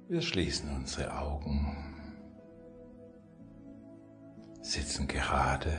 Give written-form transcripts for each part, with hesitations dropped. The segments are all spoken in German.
Wir schließen unsere Augen, sitzen gerade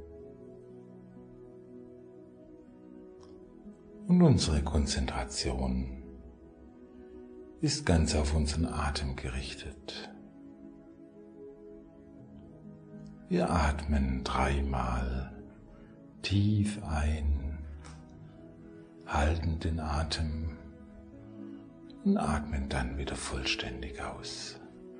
und unsere Konzentration ist ganz auf unseren Atem gerichtet. Wir atmen 3-mal tief ein, halten den Atem und atmen dann wieder vollständig aus.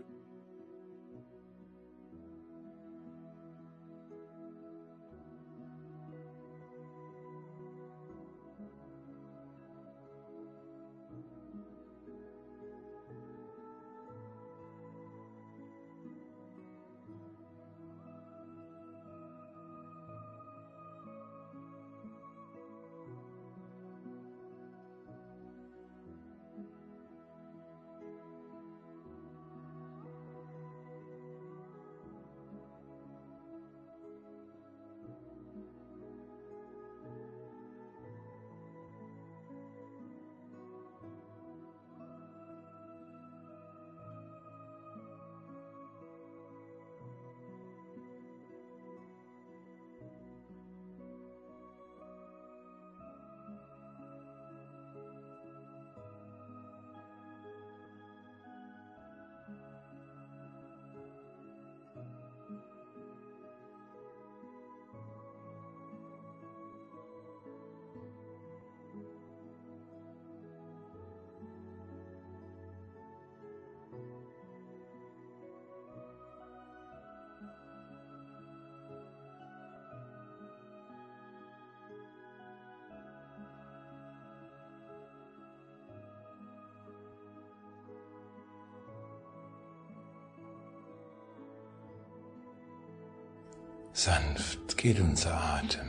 Sanft geht unser Atem.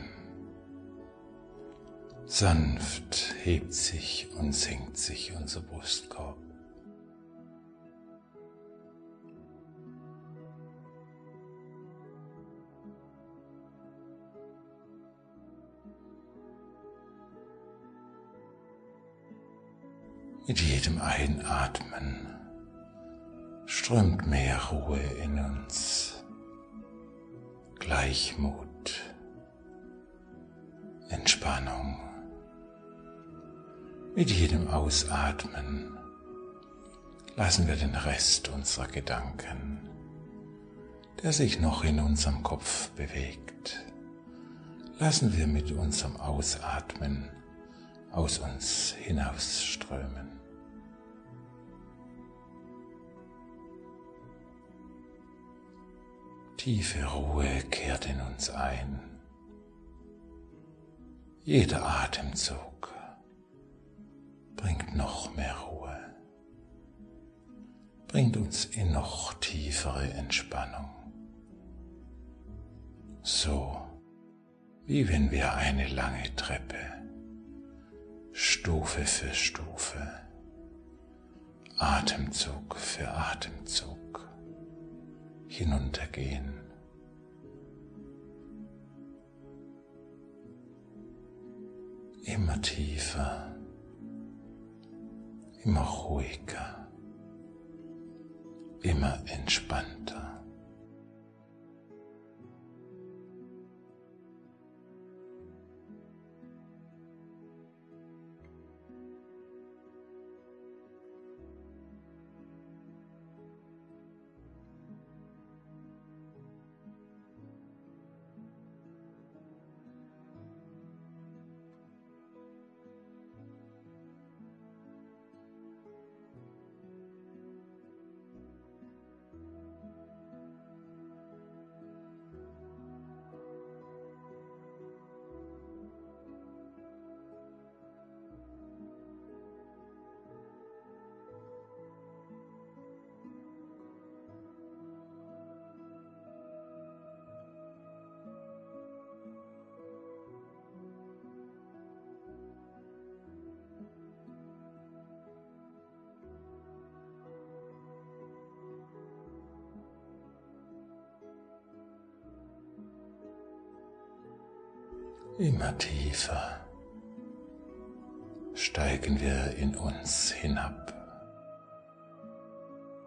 Sanft hebt sich und senkt sich unser Brustkorb. Mit jedem Einatmen strömt mehr Ruhe in uns. Gleichmut, Entspannung. Mit jedem Ausatmen lassen wir den Rest unserer Gedanken, der sich noch in unserem Kopf bewegt, lassen wir mit unserem Ausatmen aus uns hinausströmen. Tiefe Ruhe kehrt in uns ein. Jeder Atemzug bringt noch mehr Ruhe, bringt uns in noch tiefere Entspannung. So wie wenn wir eine lange Treppe Stufe für Stufe, Atemzug für Atemzug hinuntergehen. Immer tiefer, immer ruhiger, immer entspannter. Immer tiefer steigen wir in uns hinab.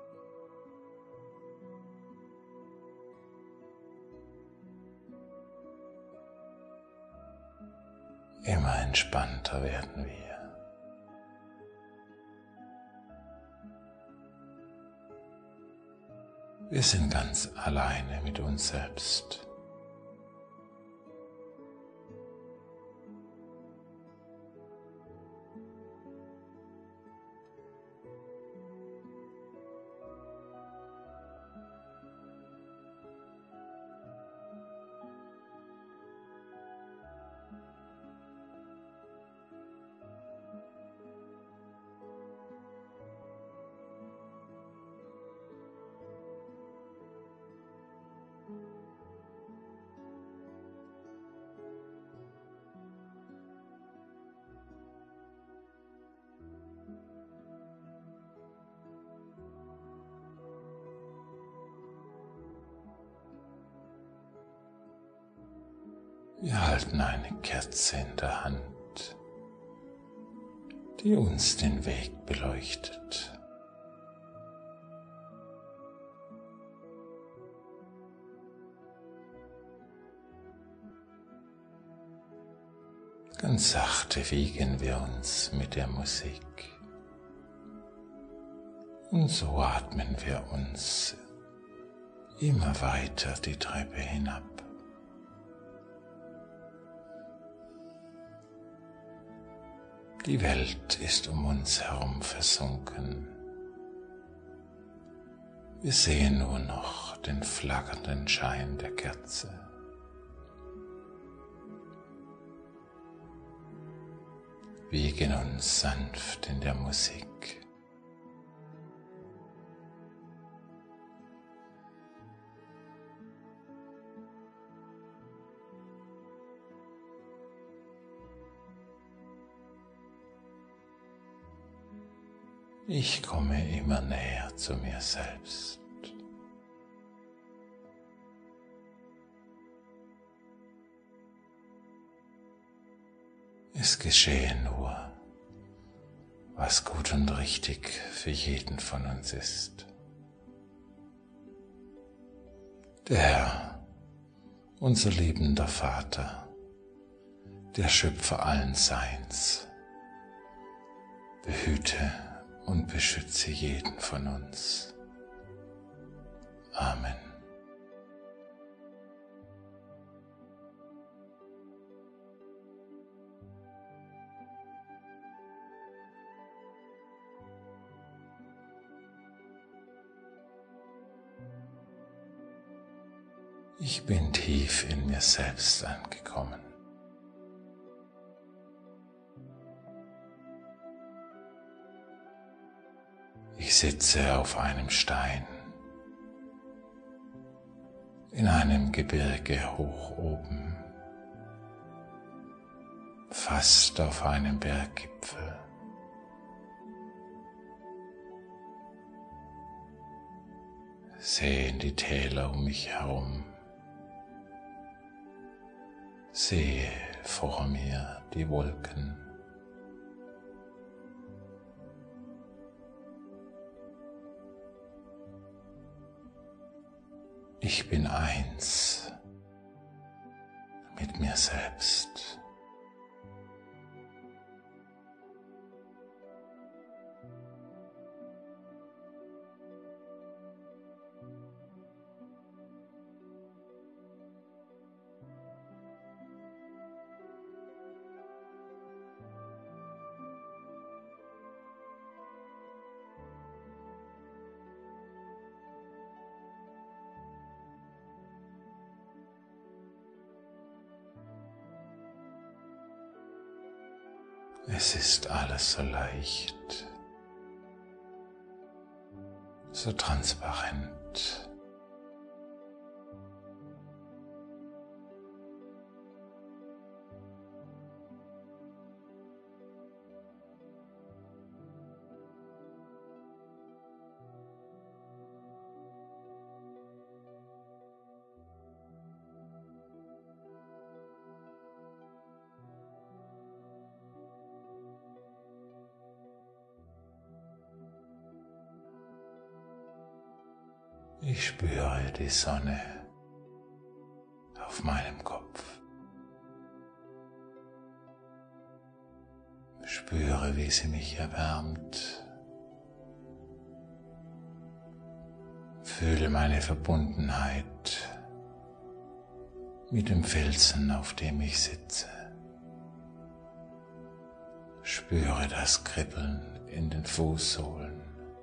Immer entspannter werden wir. Wir sind ganz alleine mit uns selbst. Wir halten eine Kerze in der Hand, die uns den Weg beleuchtet. Ganz sachte wiegen wir uns mit der Musik und so atmen wir uns immer weiter die Treppe hinab. Die Welt ist um uns herum versunken. Wir sehen nur noch den flackernden Schein der Kerze. Wiegen uns sanft in der Musik. Ich komme immer näher zu mir selbst. Es geschehe nur, was gut und richtig für jeden von uns ist. Der Herr, unser liebender Vater, der Schöpfer allen Seins, behüte und beschütze jeden von uns. Amen. Ich bin tief in mir selbst angekommen. Ich sitze auf einem Stein in einem Gebirge hoch oben, fast auf einem Berggipfel. Sehe in die Täler um mich herum, sehe vor mir die Wolken. Ich bin eins mit mir selbst. Es ist alles so leicht, so transparent. Ich spüre die Sonne auf meinem Kopf. Spüre, wie sie mich erwärmt. Fühle meine Verbundenheit mit dem Felsen, auf dem ich sitze. Spüre das Kribbeln in den Fußsohlen.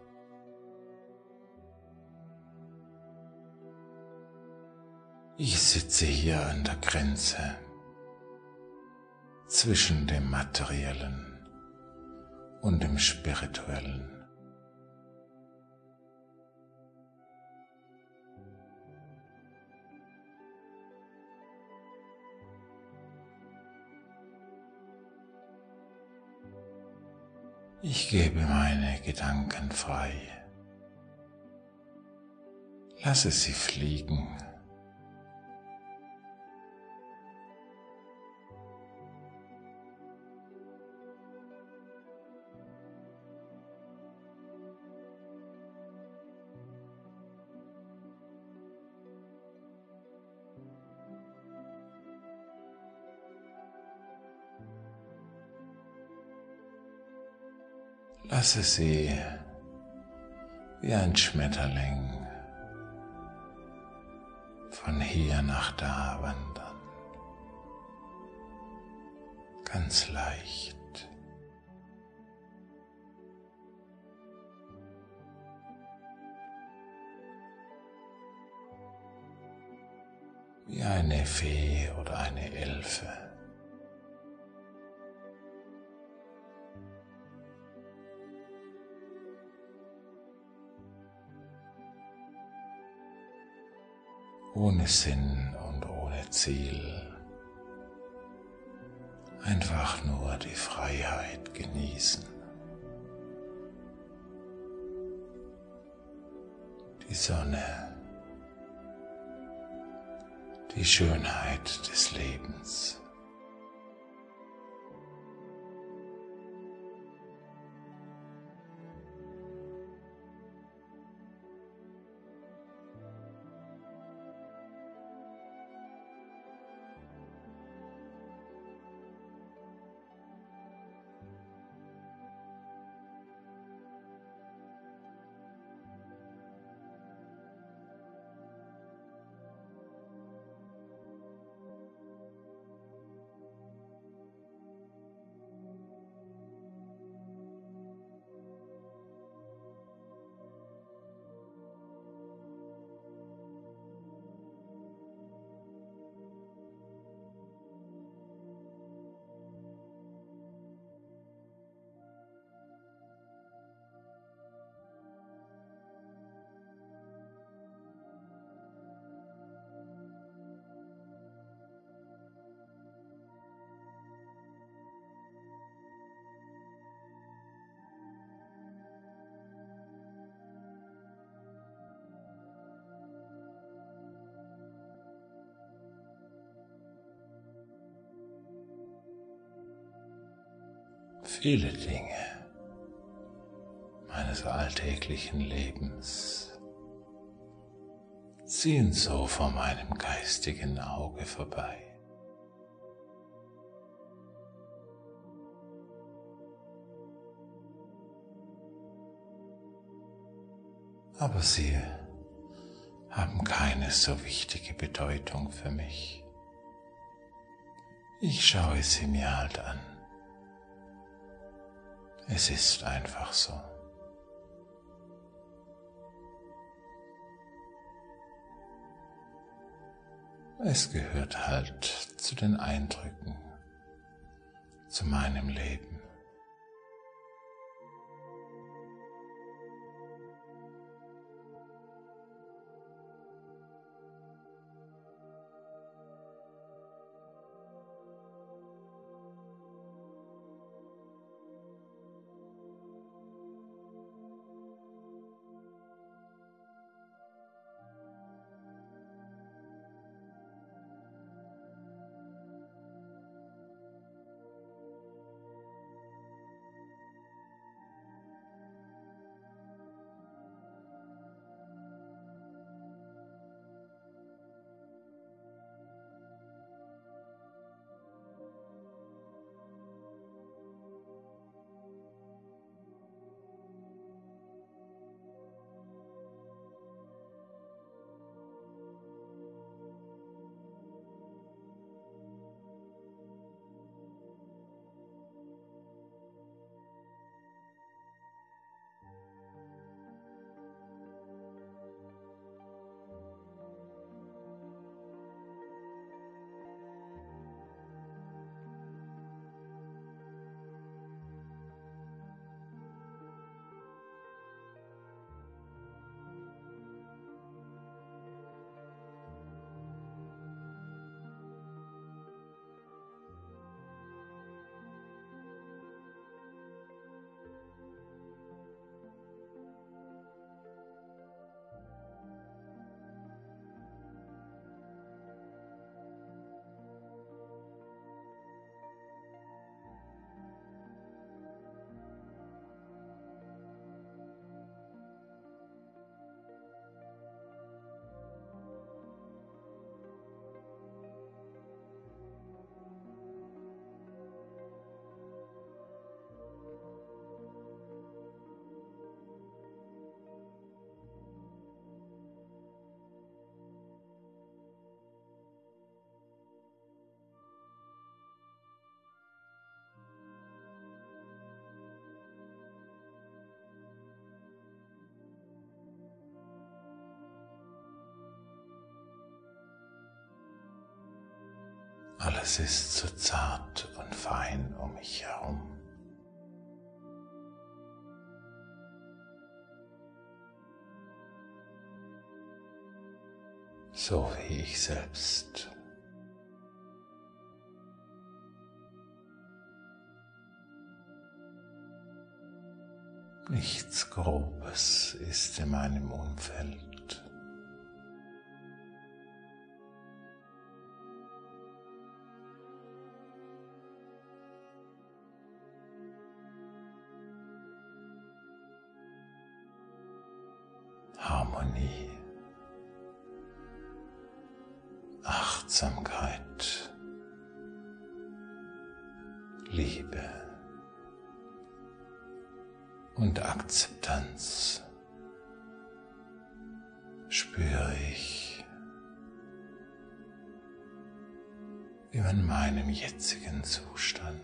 Ich sitze hier an der Grenze zwischen dem Materiellen und dem Spirituellen. Ich gebe meine Gedanken frei. Lasse sie fliegen. Lasse sie wie ein Schmetterling von hier nach da wandern, ganz leicht. Wie eine Fee oder eine Elfe. Ohne Sinn und ohne Ziel, einfach nur die Freiheit genießen, die Sonne, die Schönheit des Lebens. Viele Dinge meines alltäglichen Lebens ziehen so vor meinem geistigen Auge vorbei. Aber sie haben keine so wichtige Bedeutung für mich. Ich schaue sie mir halt an. Es ist einfach so. Es gehört halt zu den Eindrücken, zu meinem Leben. Alles ist so zart und fein um mich herum. So wie ich selbst. Nichts Grobes ist in meinem Umfeld. Harmonie, Achtsamkeit, Liebe und Akzeptanz spüre ich in meinem jetzigen Zustand.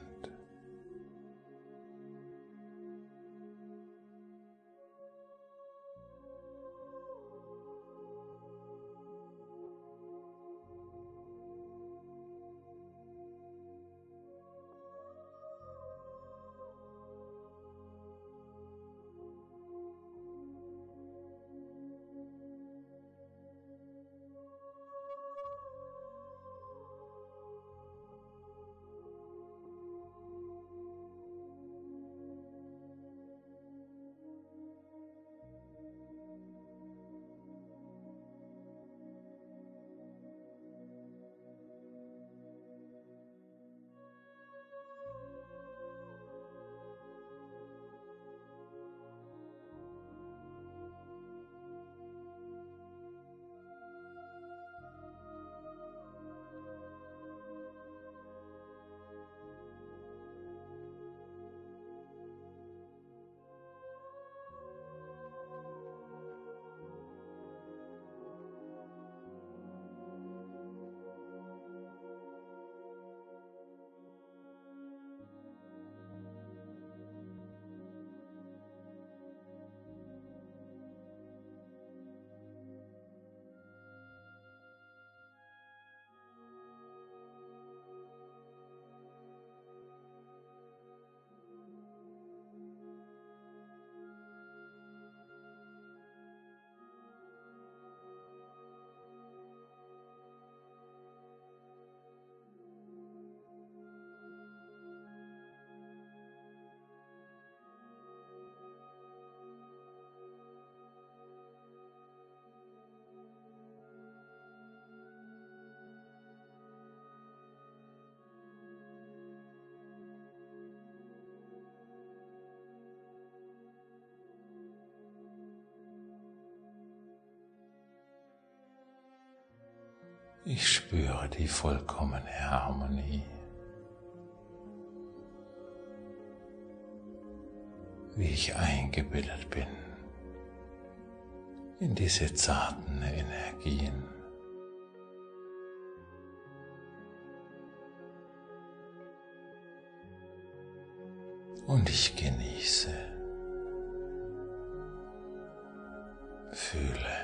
Ich spüre die vollkommene Harmonie, wie ich eingebildet bin in diese zarten Energien. Und ich genieße, fühle,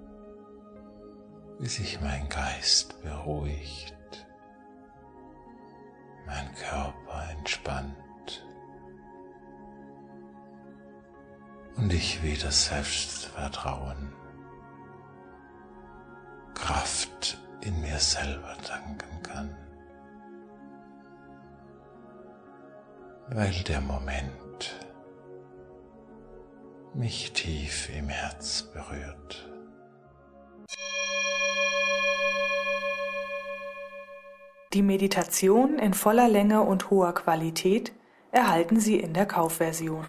wie sich mein Geist beruhigt, mein Körper entspannt und ich wieder Selbstvertrauen, Kraft in mir selber tanken kann, weil der Moment mich tief im Herz berührt. Die Meditation in voller Länge und hoher Qualität erhalten Sie in der Kaufversion.